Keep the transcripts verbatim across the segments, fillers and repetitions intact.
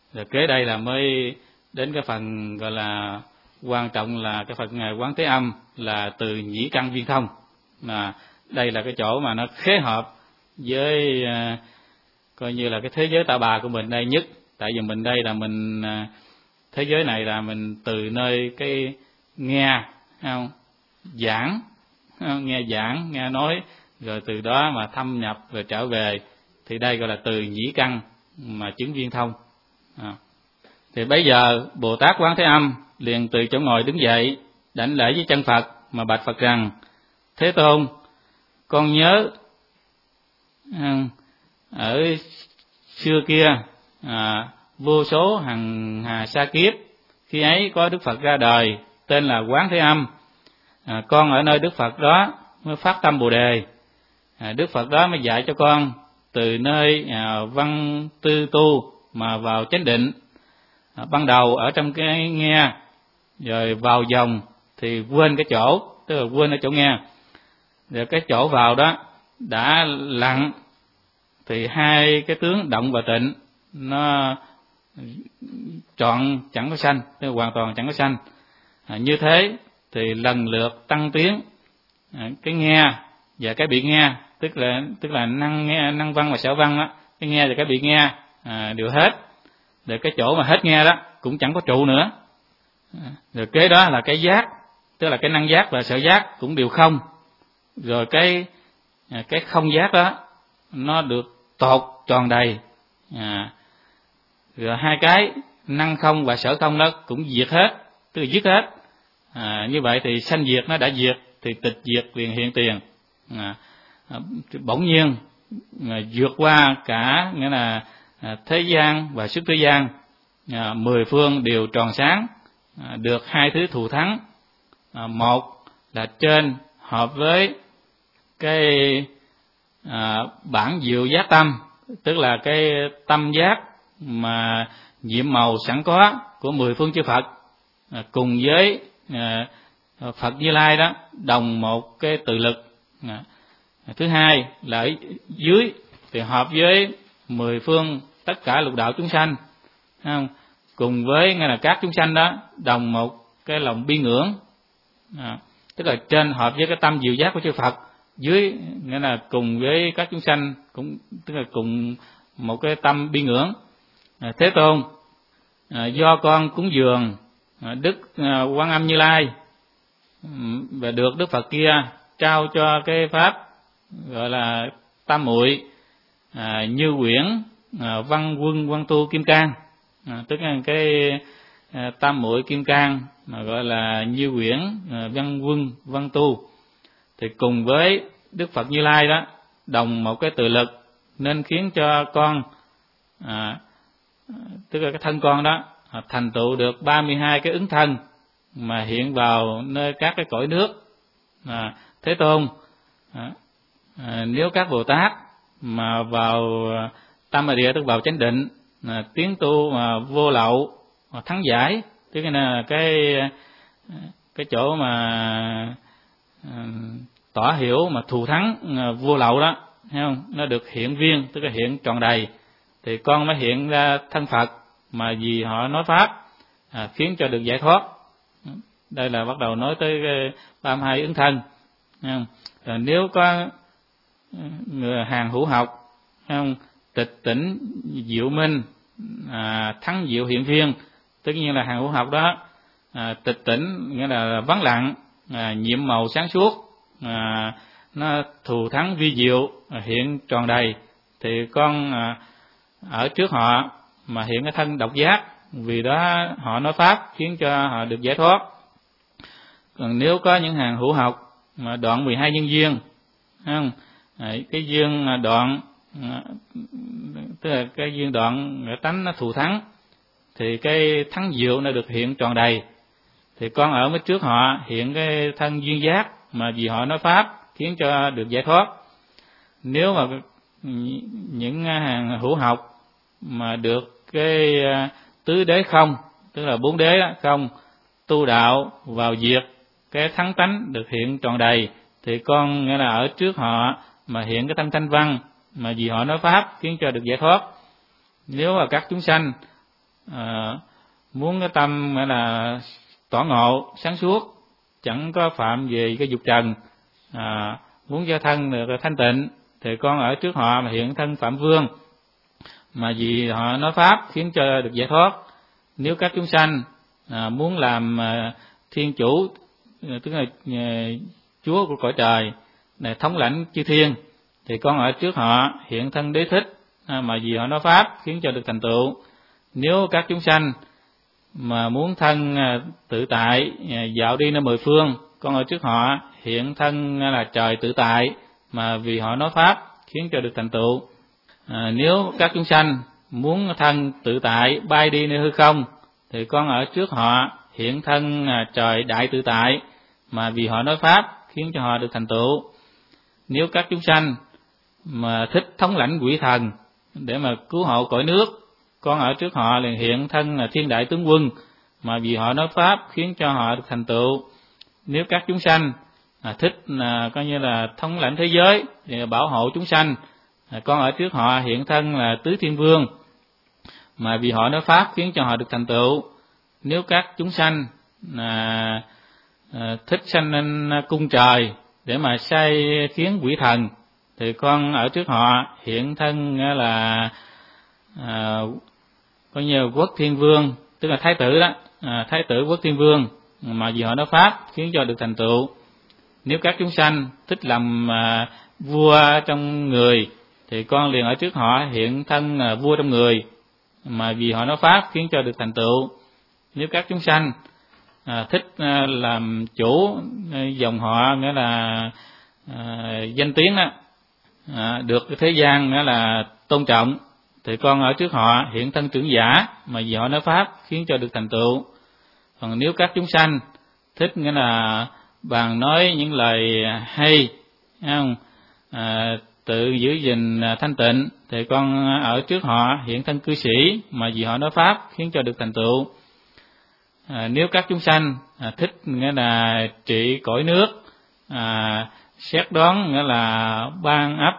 Rồi kế đây là mới đến cái phần gọi là quan trọng là cái phần Ngài Quán Thế Âm là từ nhĩ căn viên thông. Mà đây là cái chỗ mà nó khế hợp với uh, coi như là cái thế giới ta bà của mình đây nhất. Tại vì mình đây là mình uh, thế giới này là mình từ nơi cái nghe không giảng không? Nghe giảng nghe nói rồi từ đó mà thâm nhập rồi trở về, thì đây gọi là từ nhĩ căn mà chứng viên thông. À. Thì bây giờ Bồ Tát Quán Thế Âm liền từ chỗ ngồi đứng dậy, đảnh lễ với chân Phật mà bạch Phật rằng: Thế Tôn, con nhớ ở xưa kia à, vô số hằng hà sa kiếp, khi ấy có Đức Phật ra đời tên là Quán Thế Âm. À, con ở nơi Đức Phật đó mới phát tâm Bồ Đề. À, Đức Phật đó mới dạy cho con từ nơi à, văn tư tu mà vào chánh định. À, ban đầu ở trong cái nghe, rồi vào dòng thì quên cái chỗ, tức là quên ở chỗ nghe. Rồi cái chỗ vào đó đã lặng thì hai cái tướng động và tịnh nó trọn chẳng có sanh, tức là hoàn toàn chẳng có sanh. À, như thế thì lần lượt tăng tiến à, cái nghe và cái bị nghe, tức là tức là năng nghe, năng văn và sở văn đó, cái nghe và cái bị nghe à, đều hết. Rồi cái chỗ mà hết nghe đó cũng chẳng có trụ nữa. À, rồi kế đó là cái giác, tức là cái năng giác và sở giác cũng đều không. Rồi cái à, cái không giác đó nó được tột tròn đầy. À, rồi hai cái năng không và sở không đó cũng diệt hết, tức là dứt hết. À, như vậy thì sanh diệt nó đã diệt thì tịch diệt liền hiện tiền. À, bỗng nhiên à, vượt qua cả nghĩa là à, thế gian và xuất thế gian, à, mười phương đều tròn sáng, à, được hai thứ thù thắng. À, một là trên hợp với cái à, bản diệu giác tâm, tức là cái tâm giác mà nhiệm màu sẵn có của mười phương chư Phật, à, cùng với à, Phật Như Lai đó đồng một cái tự lực. À, thứ hai là ở dưới thì hợp với mười phương tất cả lục đạo chúng sanh, không? Cùng với nghe là các chúng sanh đó đồng một cái lòng bi ngưỡng. À, tức là trên hợp với cái tâm diệu giác của chư Phật, dưới nghĩa là cùng với các chúng sanh cũng tức là cùng một cái tâm bi ngưỡng. À, Thế Tôn, à, do con cúng dường à, Đức à, Quan Âm Như Lai và được Đức Phật kia trao cho cái pháp gọi là tam muội à, Như Quyển à, Văn Quân Văn Tu Kim Cang, à, tức là cái à, tam muội Kim Cang mà gọi là Như Quyển à, Văn Quân Văn Tu, thì cùng với Đức Phật Như Lai đó đồng một cái tự lực, nên khiến cho con à, tức là cái thân con đó à, thành tựu được ba mươi hai cái ứng thân mà hiện vào nơi các cái cõi nước. À, Thế Tôn, à, à, nếu các Bồ Tát mà vào tam mà địa, tức vào chánh định, à, tiến tu mà vô lậu mà thắng giải, tức là cái cái chỗ mà à, tỏ hiểu mà thù thắng à, vô lậu đó, thấy không? Nó được hiện viên, tức là hiện tròn đầy, thì con mới hiện ra thân Phật mà vì họ nói pháp à, khiến cho được giải thoát. Đây là bắt đầu nói tới ba mươi hai ứng thân. Rồi nếu có người hàng hữu học, không? Tịch tỉnh diệu minh à, thắng diệu hiện viên, tất nhiên là hàng hữu học đó à, tịch tỉnh nghĩa là vắng lặng, à, nhiệm màu sáng suốt, à, nó thù thắng vi diệu à, hiện tròn đầy, thì con à, ở trước họ mà hiện cái thân độc giác, vì đó họ nói pháp khiến cho họ được giải thoát. Còn nếu có những hàng hữu học mà đoạn mười hai nhân duyên, không? Cái duyên đoạn tức là cái duyên đoạn cái tánh nó thù thắng, thì cái thắng diệu nó được hiện tròn đầy, thì con ở mới trước họ hiện cái thân duyên giác mà vì họ nói pháp khiến cho được giải thoát. Nếu mà những hàng hữu học mà được cái tứ đế không, tức là bốn đế đó, không tu đạo vào diệt, cái thắng tánh được hiện tròn đầy, thì con nghĩa là ở trước họ mà hiện cái thân thanh văn mà vì họ nói pháp khiến cho được giải thoát. Nếu mà các chúng sanh à, muốn cái tâm nghĩa là tỏ ngộ sáng suốt, chẳng có phạm về cái dục trần, à, muốn cho thân được thanh tịnh thì con ở trước họ mà hiện thân Phạm Vương, mà vì họ nói pháp khiến cho được giải thoát. Nếu các chúng sanh à, muốn làm à, thiên chủ, tức là à, Chúa của cõi trời, này thống lãnh chư thiên, thì con ở trước họ hiện thân Đế Thích, à, mà vì họ nói pháp khiến cho được thành tựu. Nếu các chúng sanh mà muốn thân à, tự tại à, dạo đi nơi mười phương, con ở trước họ hiện thân à, là trời tự tại, mà vì họ nói pháp khiến cho được thành tựu. À, nếu các chúng sanh muốn thân tự tại bay đi nơi hư không, thì con ở trước họ hiện thân à, trời đại tự tại, mà vì họ nói pháp khiến cho họ được thành tựu. Nếu các chúng sanh mà thích thống lãnh quỷ thần để mà cứu hộ cõi nước, con ở trước họ liền hiện thân là thiên đại tướng quân, mà vì họ nói pháp khiến cho họ được thành tựu. Nếu các chúng sanh à, thích là coi như là thống lãnh thế giới để bảo hộ chúng sanh, à, con ở trước họ hiện thân là tứ thiên vương, mà vì họ nói pháp khiến cho họ được thành tựu. Nếu các chúng sanh à, à, thích sanh lên cung trời để mà sai khiến quỷ thần, thì con ở trước họ hiện thân là à, có nhiều quốc thiên vương, tức là thái tử đó, à, thái tử quốc thiên vương, mà vì họ nói pháp khiến cho được thành tựu. Nếu các chúng sanh thích làm à, vua trong người, thì con liền ở trước họ hiện thân là vua trong người, mà vì họ nói pháp khiến cho được thành tựu. Nếu các chúng sanh à, thích à, làm chủ à, dòng họ, nghĩa là à, danh tiếng đó, à, được thế gian nghĩa là tôn trọng, thì con ở trước họ hiện thân trưởng giả, mà vì họ nói pháp khiến cho được thành tựu. Còn nếu các chúng sanh thích nghĩa là bàn nói những lời hay, không? À, tự giữ gìn thanh tịnh, thì con ở trước họ hiện thân cư sĩ, mà vì họ nói pháp khiến cho được thành tựu. À, nếu các chúng sanh à, thích nghĩa là trị cõi nước, à, xét đoán nghĩa là ban ấp,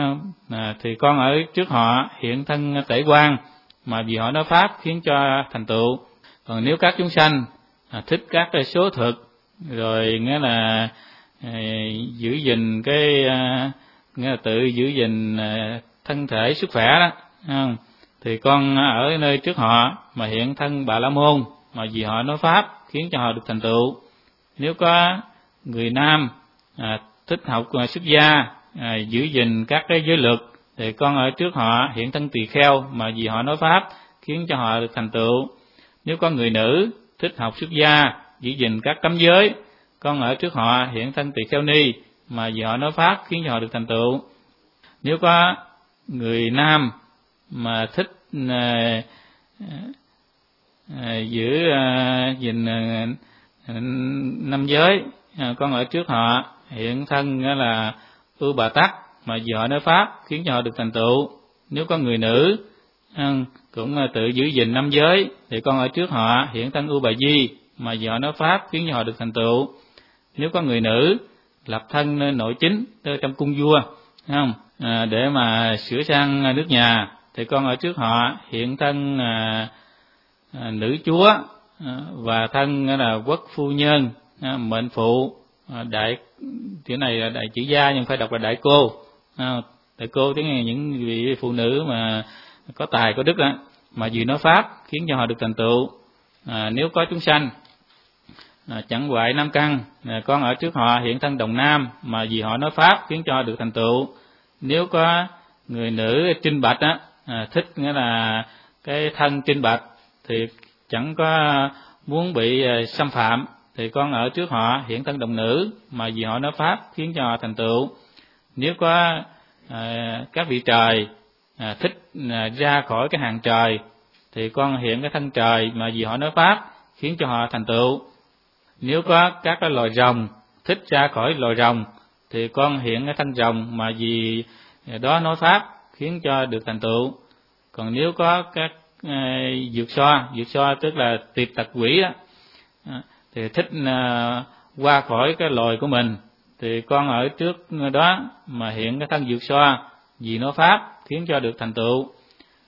à, thì con ở trước họ hiện thân tể quan, mà vì họ nói pháp khiến cho thành tựu. Còn nếu các chúng sanh à, thích các cái số thực, rồi nghĩa là à, giữ gìn cái à, nghĩa là tự giữ gìn à, thân thể sức khỏe đó, không? Thì con ở nơi trước họ mà hiện thân Bà La Môn, mà vì họ nói pháp khiến cho họ được thành tựu. Nếu có người nam à, thích học à, xuất gia, à, giữ gìn các cái giới luật, thì con ở trước họ hiện thân tỳ kheo, mà vì họ nói pháp khiến cho họ được thành tựu. Nếu có người nữ thích học xuất gia, giữ gìn các cấm giới, con ở trước họ hiện thân tỳ kheo ni, mà vì họ nói pháp khiến cho họ được thành tựu. Nếu có người nam mà thích à, à, giữ à, gìn à, năm giới, à, con ở trước họ hiện thân là Ưu Bà Tắc, mà vì họ nói pháp khiến cho họ được thành tựu. Nếu có người nữ à, cũng tự giữ gìn năm giới, thì con ở trước họ hiện thân Ưu Bà Di, mà vì họ nói pháp khiến cho họ được thành tựu. Nếu có người nữ lập thân nơi nội chính trong cung vua, không? À, để mà sửa sang nước nhà, thì con ở trước họ hiện thân à, à, nữ chúa, à, và thân là quốc phu nhân, à, mệnh phụ, à, đại chữ này là đại chữ gia nhưng phải đọc là đại cô, à, đại cô tiếng là những vị phụ nữ mà có tài có đức đó, mà vì nói pháp khiến cho họ được thành tựu. À, nếu có chúng sanh à, chẳng hoại nam căn, à, con ở trước họ hiện thân đồng nam, mà vì họ nói pháp khiến cho họ được thành tựu. Nếu có người nữ trinh bạch á, à, thích nghĩa là cái thân trinh bạch, thì chẳng có muốn bị à, xâm phạm, thì con ở trước họ hiện thân đồng nữ, mà vì họ nói pháp khiến cho họ thành tựu. Nếu có à, các vị trời à, thích à, ra khỏi cái hàng trời, thì con hiện cái thân trời, mà vì họ nói pháp khiến cho họ thành tựu. Nếu có các cái loài rồng thích ra khỏi loài rồng, thì con hiện cái thân rồng, mà vì đó nói pháp khiến cho được thành tựu. Còn nếu có các uh, vượt xoa, vượt xoa tức là tiệp tặc quỷ đó, thì thích uh, qua khỏi cái loài của mình, thì con ở trước đó mà hiện cái thân vượt xoa vì nói pháp khiến cho được thành tựu.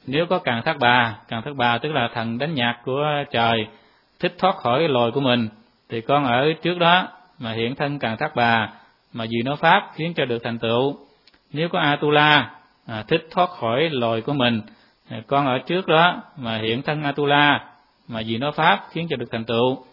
Nếu có Càn Thác Bà, Càn Thác Bà tức là thần đánh nhạc của trời, thích thoát khỏi cái lồi của mình, thì con ở trước đó mà hiện thân Càn Thác Bà, mà vì nó pháp khiến cho được thành tựu. Nếu có Atula, à, thích thoát khỏi lồi của mình, thì con ở trước đó mà hiện thân Atula, mà vì nó pháp khiến cho được thành tựu.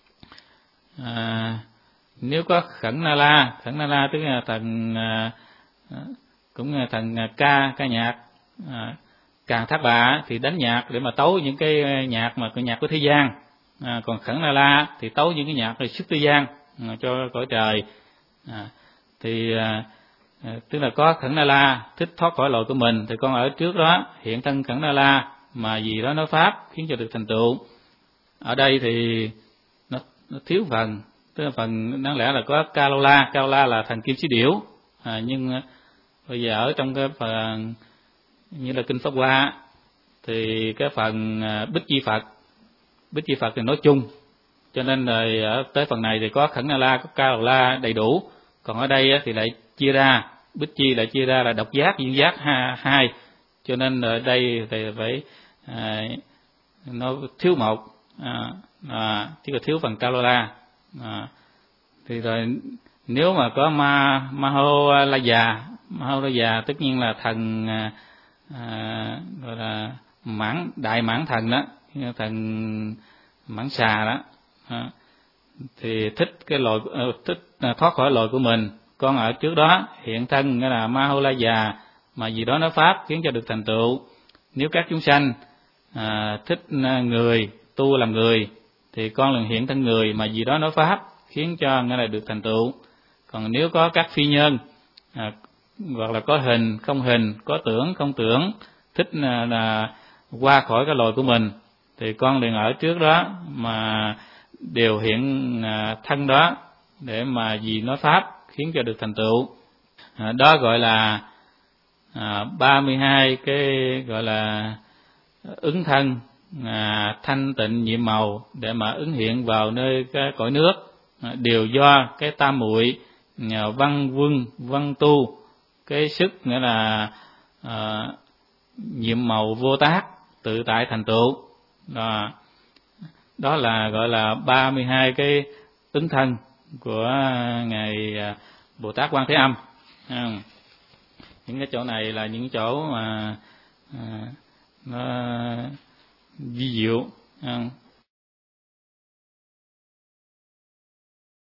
À, nếu có Khẩn Na La, Khẩn Na La tức là thần à, cũng là thần ca ca nhạc, à, Càn Thác Bà thì đánh nhạc để mà tấu những cái nhạc mà cái nhạc của thế gian, à, còn Khẩn Na La thì tấu những cái nhạc về sức thế gian, à, cho cõi trời. À, thì à, tức là có Khẩn Na La thích thoát khỏi lồi của mình, thì con ở trước đó hiện thân Khẩn Na La, mà vì đó nói pháp khiến cho được thành tựu. Ở đây thì nó, nó thiếu phần, tức là phần đáng lẽ là có Kalola, Kalola là thần kim sĩ điểu, à, nhưng bây giờ ở trong cái phần như là kinh Pháp Hoa thì cái phần Bích Chi Phật, Bích Chi Phật thì nói chung, cho nên rồi ở tới phần này thì có Khẩn Na La, có Kalola đầy đủ. Còn ở đây thì lại chia ra, Bích Chi lại chia ra là độc giác, duyên giác hai, cho nên ở đây thì phải à, nó thiếu một, à, à, chỉ có thiếu phần Kalola. À, thì rồi nếu mà có ma Maholaya, Maholaya tất nhiên là thần à, gọi là mãn đại mãn thần đó, thần mãn xà đó, à, thì thích cái lồi, thích thoát khỏi lồi của mình, con ở trước đó hiện thân nghĩa là Maholaya, mà vì đó nó pháp khiến cho được thành tựu. Nếu các chúng sanh à, thích người tu làm người, thì con lần hiện thân người, mà vì đó nó pháp khiến cho nghĩa là được thành tựu. Còn nếu có các phi nhân, à, hoặc là có hình không hình, có tưởng không tưởng, thích là, là qua khỏi cái lồi của mình, thì con liền ở trước đó mà đều hiện à, thân đó để mà vì nói pháp khiến cho được thành tựu. À, đó gọi là à, ba mươi hai cái gọi là ứng thân, à, thanh tịnh nhiệm màu để mà ứng hiện vào nơi cái cõi nước, à, đều do cái tam muội văn quân văn tu, cái sức nghĩa là à, nhiệm màu vô tác tự tại thành tựu. Đó, đó là gọi là ba mươi hai cái ứng thân của ngài Bồ Tát Quan Thế Âm. À, những cái chỗ này là những chỗ mà à, nó vi diệu. À,